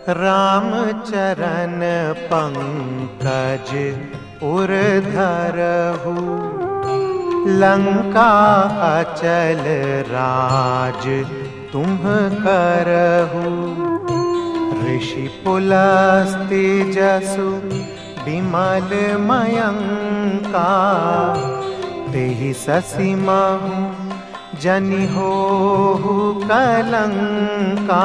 राम चरण पंकज उरधरहु, लंका अचल राज तुम करहु। ऋषि पुलस्त्य जसु विमल मयंका, तेहि ससि महु जनि होहु कलंका।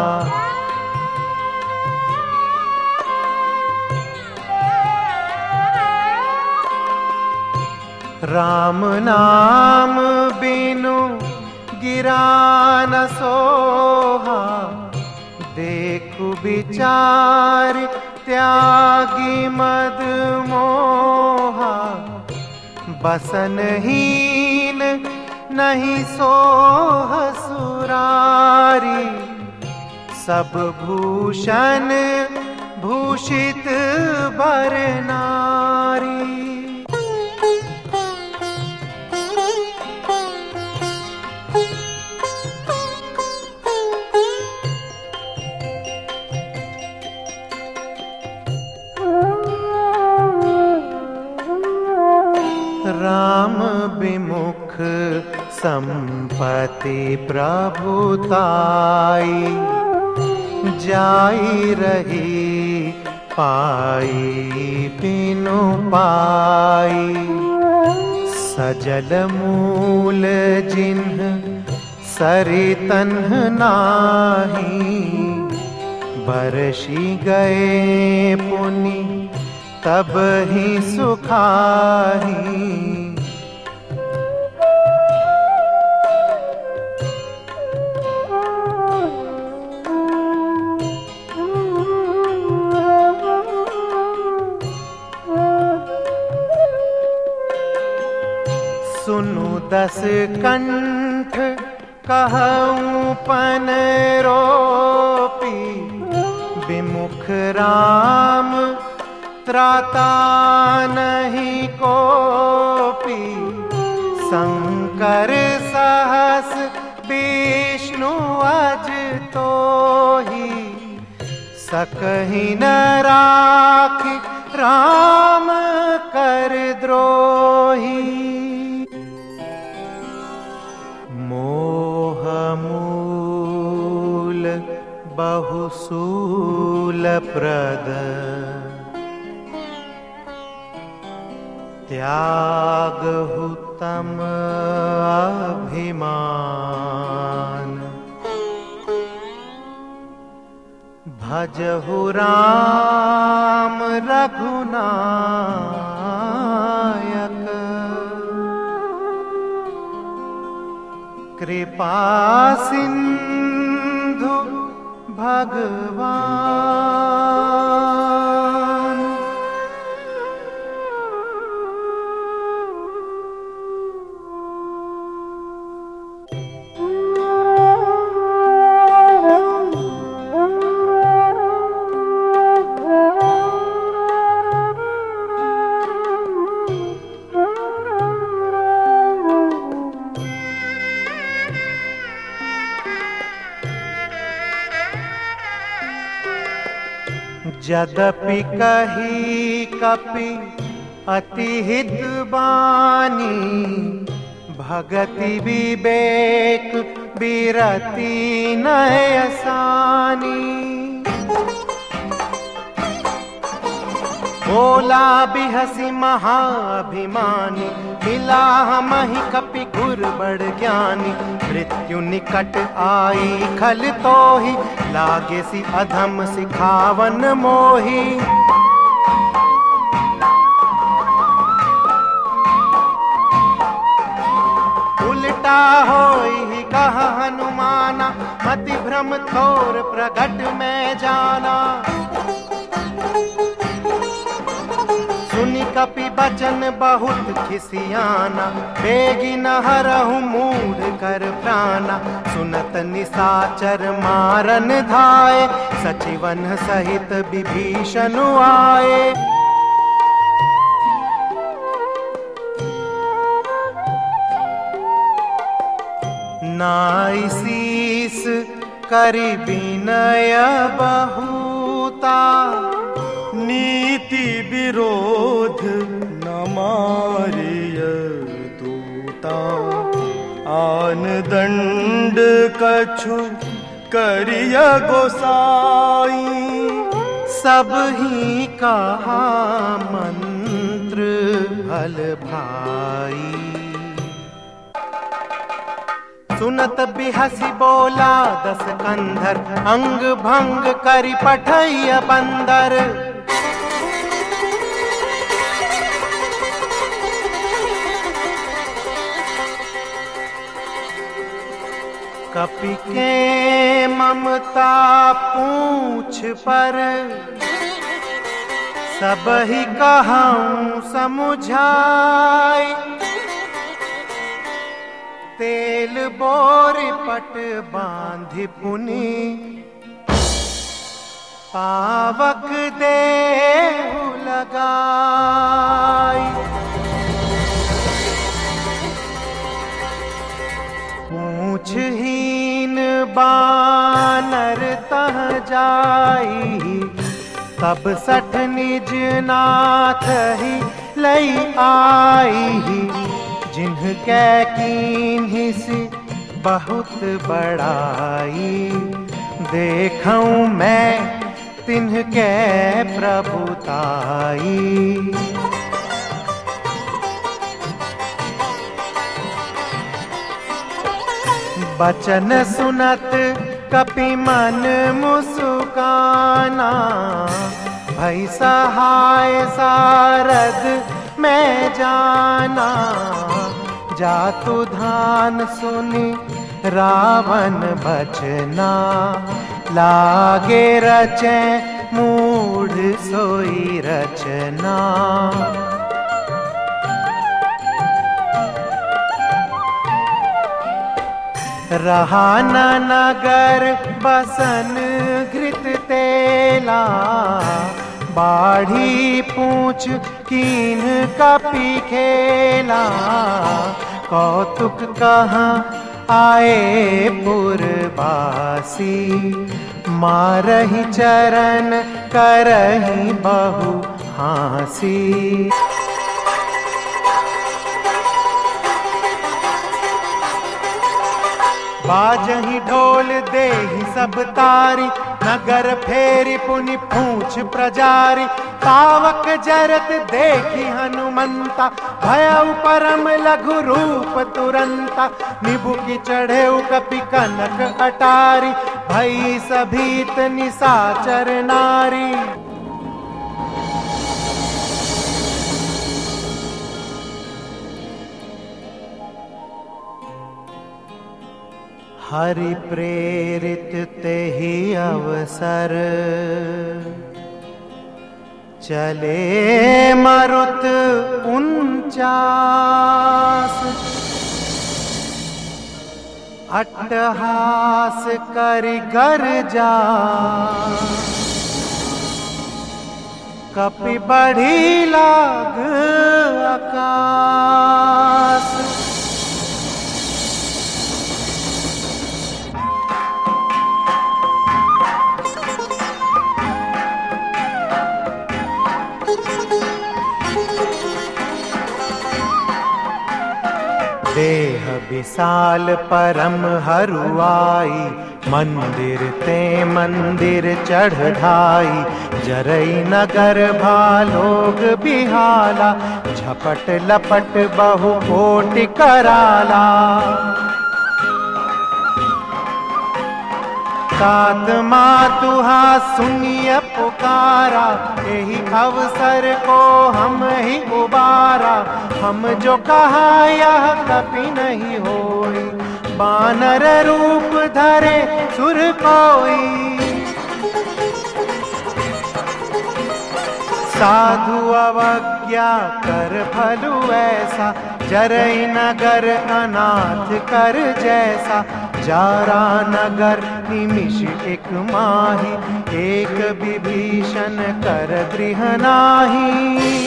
राम नाम बिनु गिरा न सोहा, देखु विचार त्यागी मद मोहा। बसनहीन नहीं सोह सुरारी, सब भूषण भूषित बर नारी। राम विमुख संपत्ति प्रभुताई, जाई रही पाई बिनु पाई। सजल मूल जिन्ह सरितन नाही, बरसी गए पुनि तब ही सुखाही। सुनु दस कंठ कहूँ पन रोपी, विमुख राम त्राता नहीं कोपी। शंकर सहस विष्णु अज तोहि, सकहि न राखि राम कर द्रोही। मोह मूल बहुसूल प्रद, त्यागहु तम अभिमान। भजहु राम रघुनायक, कृपा सिंधु भगवान। यद्यपि कही कपि अति हित बानी, भगति विवेक बिरति नय आसानी। बोला बिहसी महाभिमानी, मिला हमहि कपि गुर बड़ ज्ञानी। मृत्यु निकट आई खल तोहि, लागे सी अधम सिखावन मोहि। उल्टा होई कहा हनुमाना, मति भ्रम थोर प्रगट में जाना। सुनि कपि बचन बहुत खिसियाना, बेगी न हरहु मूढ़ कर प्राणा। सुनत निसाचर मारन धाये, सचिवन सहित विभीषण आए। नाई शीस करि विनय बहुता, नीति विरोध न मारिय दूता। आन दंड कछु करिय गोसाई, सब ही कहा मंत्र फल भाई। सुनत बिहसी बोला दस कंधर, अंग भंग करि पठैय बंदर। कपि के ममता पूछ पर, सब ही कहूँ समुझाई। तेल बोर पट बांधि पुनि, पावक देहु लगाई। पूछहीन बानर तह जाई, तब सठ निज नाथ ही लई आई। जिनकै कीन्हि सि बहुत बड़ाई, देखऊं मैं तिनकै प्रभुताई। बचन सुनत कपि मन मुस्काना, भई सहाय सारद मैं जाना। जातु धान सुनि रावण बचना, लागे रचे मूढ़ सोई रचना। रहा न नगर बसन घृत तेला, बाढ़ी पूछ कीन कपि खेला। कौतुक कहाँ आए पुरवासी, मारहि चरण करहि बहु हासी। बाजहि ढोल देहि सब तारी, नगर फेरी पुनि पूछ प्रजारी। पावक जरत देखी हनुमंता, भयउ परम लघु रूप तुरंता। निबुकि चढ़ेउ कपि कनक अटारी, भई सभीत निसाचर नारी। हरि प्रेरित तेहि अवसर, चले मरुत 49। अट्टहास करि गर्जा, कपि बढ़ी लाग आकाश। देह विशाल परम हरुआई, मंदिर ते मंदिर चढ़ाई। जरई नगर भालोग बिहाला, झपट लपट बहु कोटि कराला। तात मातुहा सुनिय पुकारा, यही अवसर को हम ही उबारा। हम जो कहा यह कभी नहीं होई, बानर रूप धरे सुर कोई। साधु अवज्ञा कर फलु ऐसा, जरई नगर अनाथ कर जैसा। जारा नगर निमिष एक माही, एक विभीषण कर गृह नाही।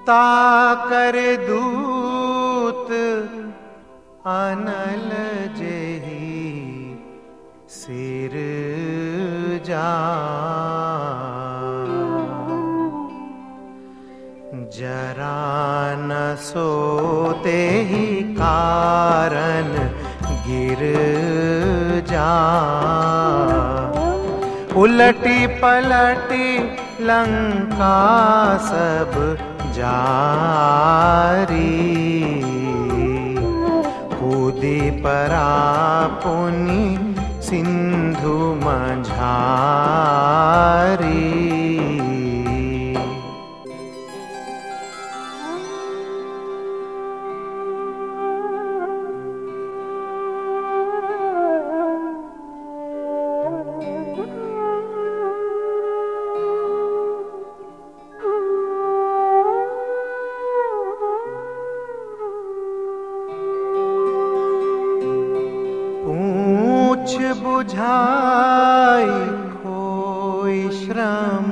सुता कर दूत अनल जेही सिर जा, जरा न सोते ही कारण गिर जा। उलटी पलटी लंका सब जारी, कूदी परा पुनि सिंधु मझारी। बुझाई खोई श्रम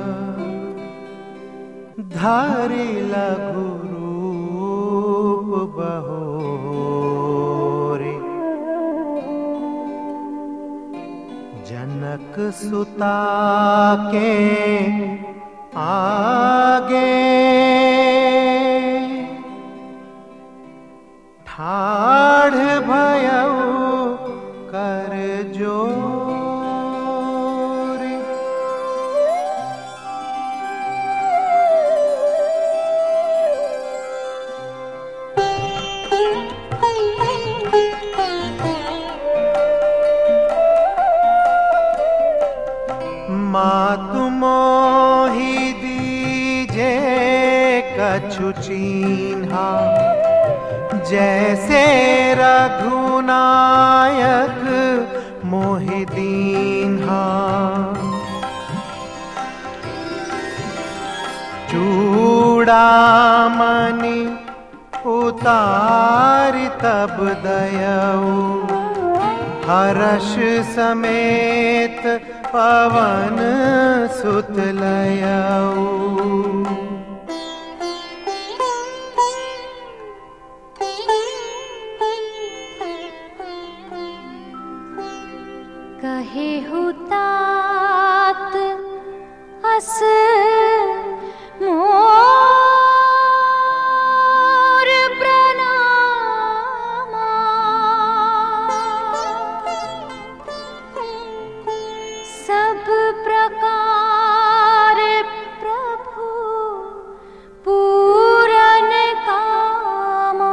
धारी लघु रूप बहोरे, जनक सुता के आगे ठाढ़ भयउ कर जोरी। मातु मोहि दीजे कछु चीन्हा, जैसे रघुनायक मोहि दीन्हा। चूड़ामणि उतारि तब दयऊ, हर्ष समेत पवन सुत लयऊ। कहे हुतात अस मोर प्रणामा, सब प्रकार प्रभु पूरन कामा।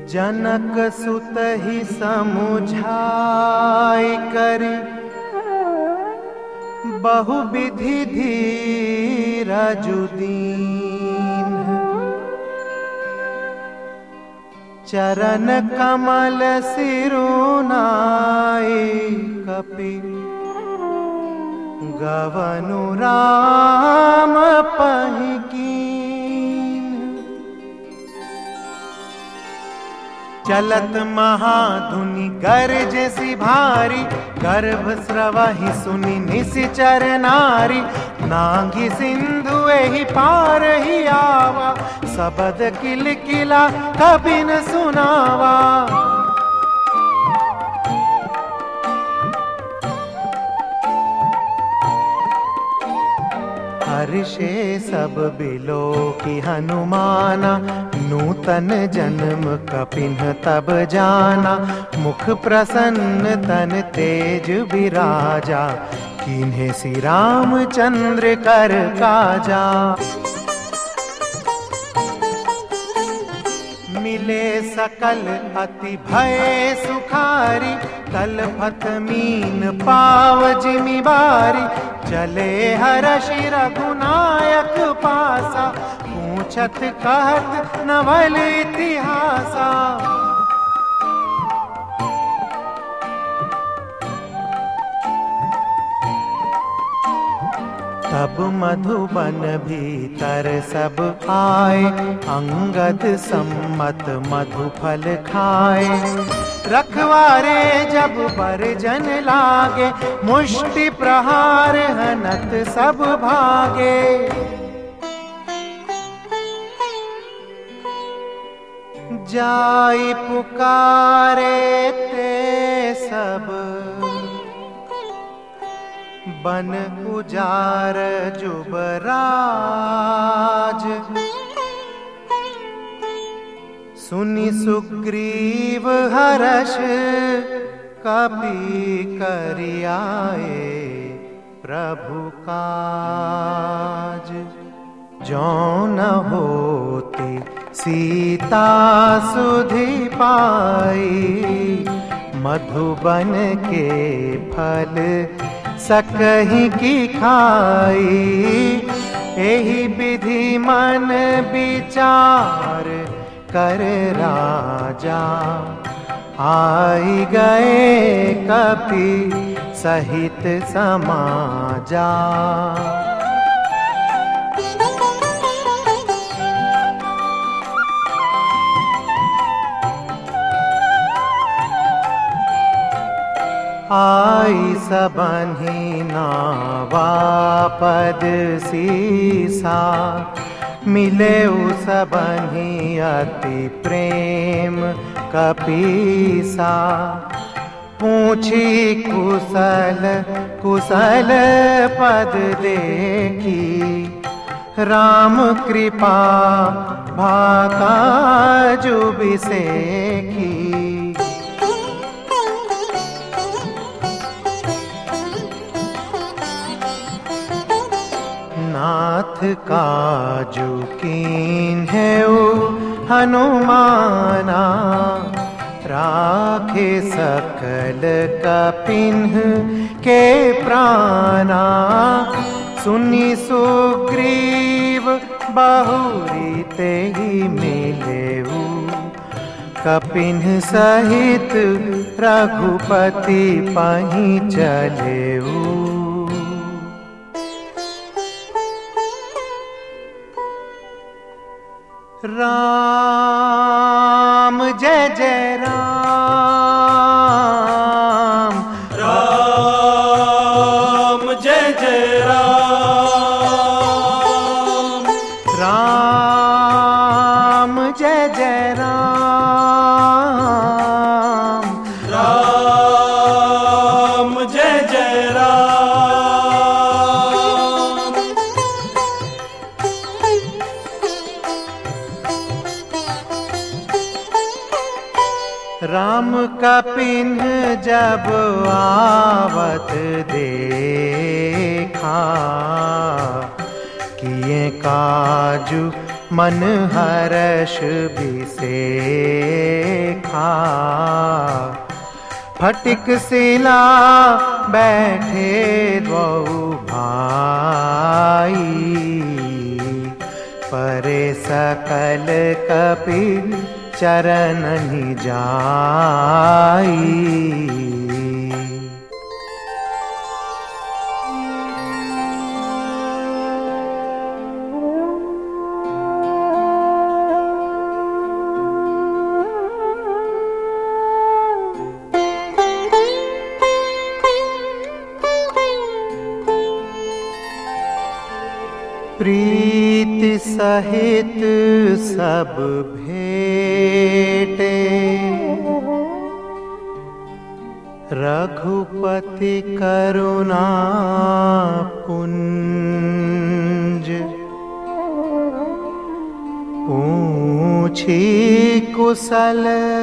जनक सुत ही समुझाई करी बहु विधि धीरजु दीन। चरण कमल सिरुनाई कपि गवनु राम पहि कीन। चलत महाधुनि गर्जसि भारी गर्भ स्रवहि सुनि निशिचर नारी। नांगी सिंधु एहि पार ही आवा सबद किलकिला कबि न सुनावा। हर्षे सब बिलो की हनुमाना नूतन जन्म कपिन्ह तब जाना। मुख प्रसन्न तन तेज विराजा कीन्हे श्री रामचंद्र कर काजा। मिले सकल अति भय सुखारी तलफत मीन पाव जिमि बारी। चले हर्षि रघुनायक पासा पूछत कहत नवल इतिहासा। तब मधुबन भीतर सब आए अंगद सम्मत मधुफल खाए। रखवारे जब बरजन लागे मुष्टि प्रहार हनत सब भागे। जाई पुकारे ते सब बन उजार जुबराज। सुनि सुग्रीव हर्ष कपि करियाए प्रभु काज। जो न होती सीता सुधि पाई मधुबन के फल सकहि की खाई। एहि विधि मन विचार कर राजा आई गए कपि सहित समाजा। आई सबन्हि नावा पद सीसा। मिले सबन्हि अति प्रेम कपीसा। पूछी कुशल कुशल पद देखी राम कृपा भाकाजु बिसेखी। नाथ काजु कीन्हेउ हनुमाना। राखे सकल कपिन्ह के प्राणा। सुनि सुग्रीव बहुरी तेहि मिलेऊ। कपिन्ह सहित रघुपति पहि चलेऊ। राम जय जय राम। राम जय जय राम। राम जय जय राम। राम जय जय राम। राम कपिन्ह जब आवत देखा। किए काजु मन हर्ष बिसेखा। फटिक शिला बैठे द्वौ भाई, परे सकल कपि चरण जाई। प्रीति सहित सब भेटे, रघुपति करुणा पुंज। पूछी कुशल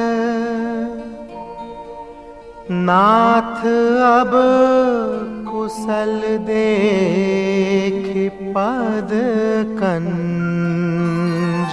नाथ अब कुशल देख पद कंज।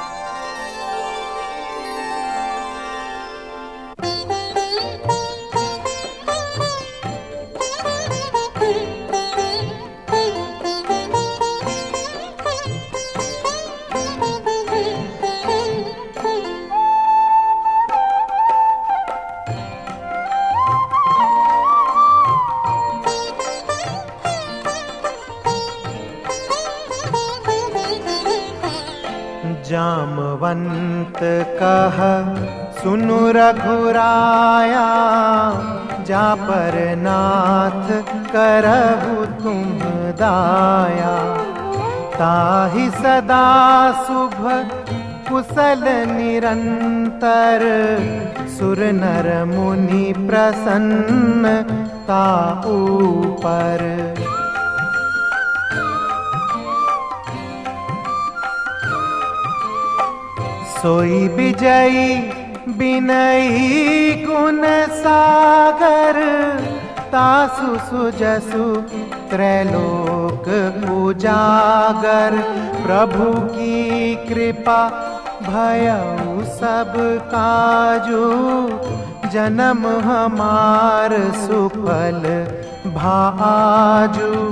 जामवंत कह सुनु रघुराया, जा पर नाथ करहु तुम दाया। ताहि सदा शुभ कुशल निरंतर, सुर नर मुनि प्रसन्न ताऊ पर। सोई विजयी बिनयी गुण सागर, तासु सुजसु त्रैलोक उजागर। प्रभु की कृपा भयउ सब काजू, जन्म हमार सुफल भाजू।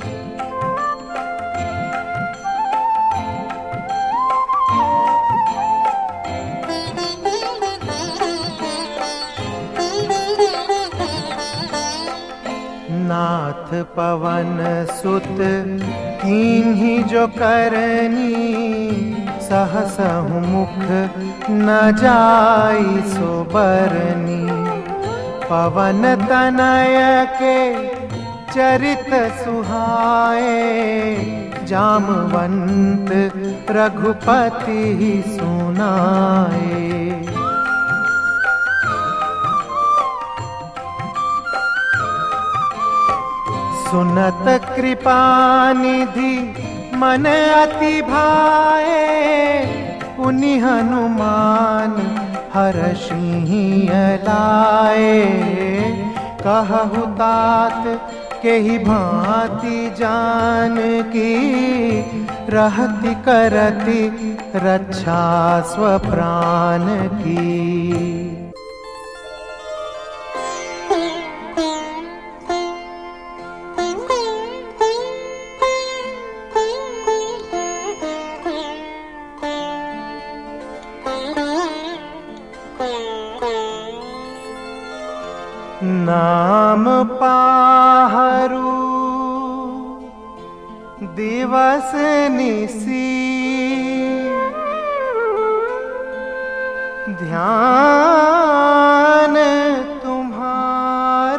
नाथ पवन सुत कीन्ही जो करनी, सहसहु मुख न जाई सो बरनी। पवन तनय के चरित सुहाए, जामवंत रघुपति सुनाए। सुनत कृपा निधि मन अति भाए, पुनि हनुमान हरषि लाए। कहु तात के ही भांति जान की, रहति करति रक्षा स्वप्राण की। नाम पाहरु दिवस निसी, ध्यान तुम्हार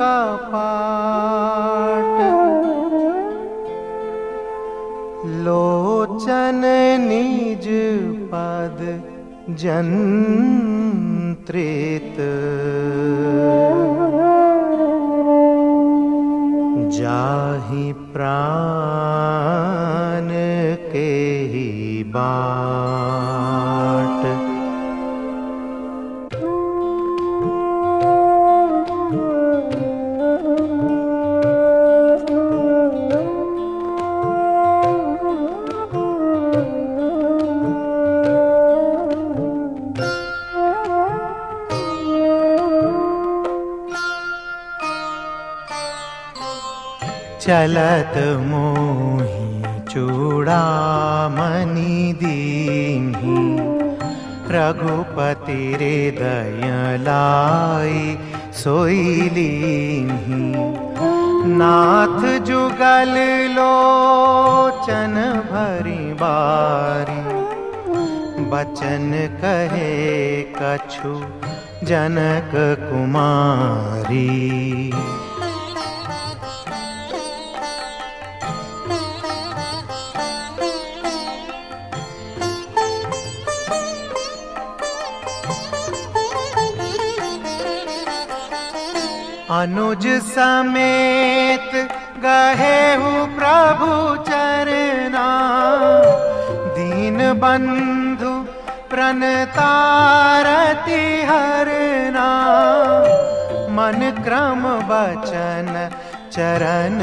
कपाट। लोचन निज पद जंत्रित, जाहि प्राण के ही बाट। चलत मोहि चूड़ामणि दीन्ही, रघुपति हृदय लाई सोई लीन्ही। नाथ जुगल लोचन भरी बारी, बचन कहे कछु जनक कुमारी। अनुज समेत गहेहु प्रभु चरना, दीन बंधु प्रणतारति हरना। मन क्रम बचन चरण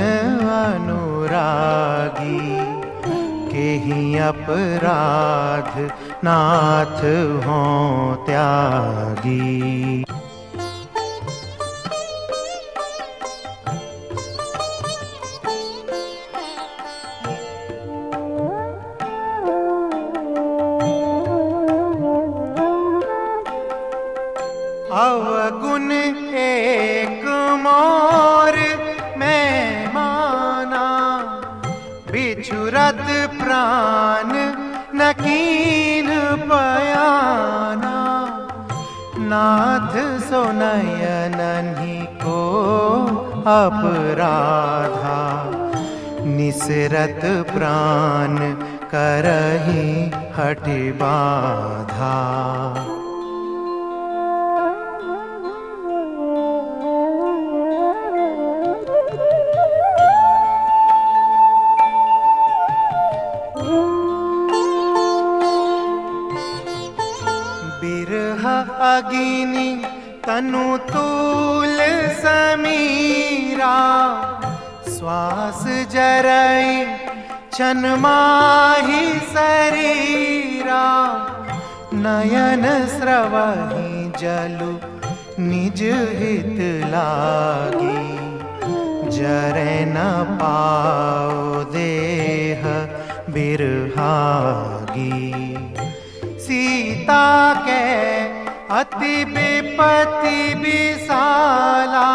अनुरागी, केहि अपराध नाथ हों त्यागी। अवगुण एक मोर मैं माना, बिछुरत प्राण न कीन पयाना। नाथ सो नयनहि को अपराधा, निसरत प्राण करहि हठ बाधा। बिरह अगिनी तनु तूल समीरा, श्वास जरई छन माही शरीरा। नयन स्रवहि जलु निज हित लागी, जरै न पाओ देह बिरहागी। सीता के अति विपत्ति विशाला,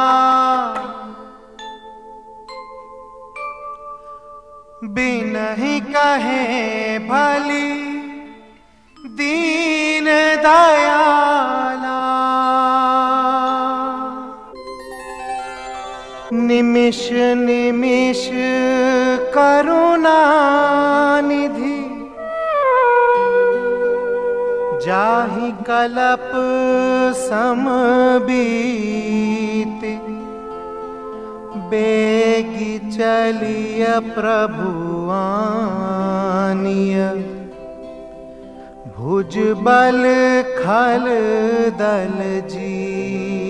बिनहि कहे भली दीन दयाला। निमिष निमिष करुणा निधि, जाहि कलप समबीत। बेगी चलिय प्रभु आनिय, भुज बल खल दल जी।